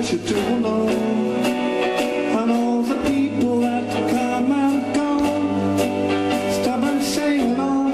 what you do know, and all the people that come and go, stop and sing along.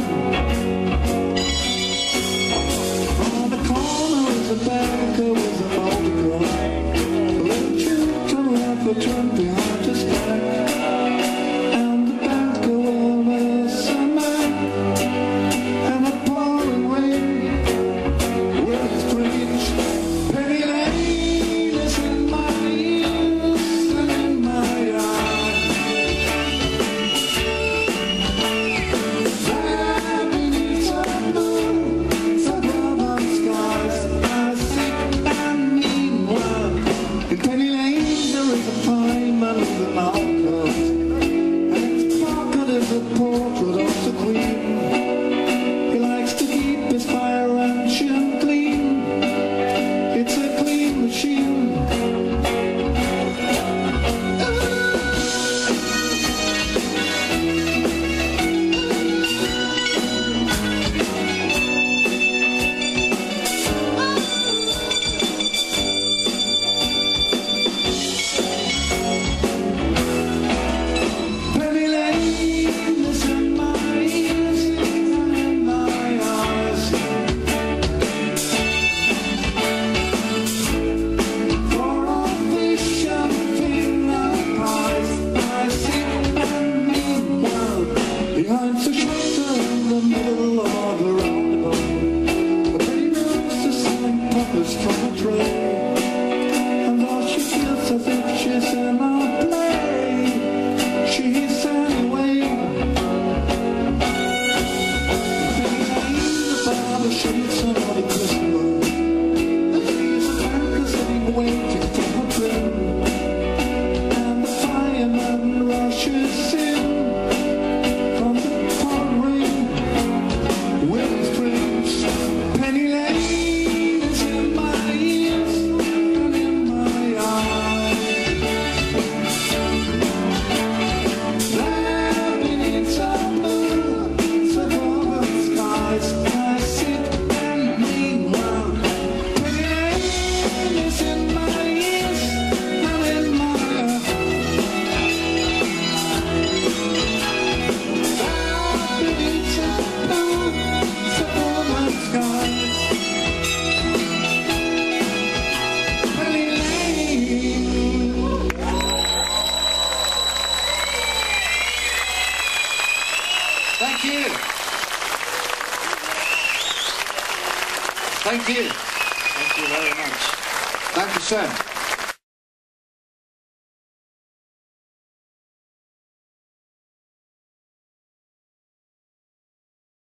On the corner is a banker with a multi-car, a little children left a trunk behind his back, and the banker was a man, and a pouring rain with his preach. Penny Lane is in my ears and in my eyes. There beneath the blue, suburban skies, I sit and meanwhile in Penny Lane there is a fine man with an alcove, and in his pocket is a portrait of the Queen. He likes to keep his fire engine clean. It's a clean machine. Penny Lane is in my ears and in my eyes. For all fish and finger pies, I sit and meanwhile behind the shelter in the middle of the roundabout. A penny rose is selling puppets from a tray, and all she feels as if she's in a play. She's anyway. Penny Lane, the barber shoots somebody Christmas. He's a banker sitting waiting for her trim, and the fireman rushes in from the pouring rain with his dreams. Penny Lane is in my ears and in my eyes. There beneath the blue, suburban skies, I sit and meanwhile Penny Lane is in my ears and in my eyes. There beneath the blue, suburban skies, Penny Lane. Thank you. Thank you. Thank you very much. Thank you, sir.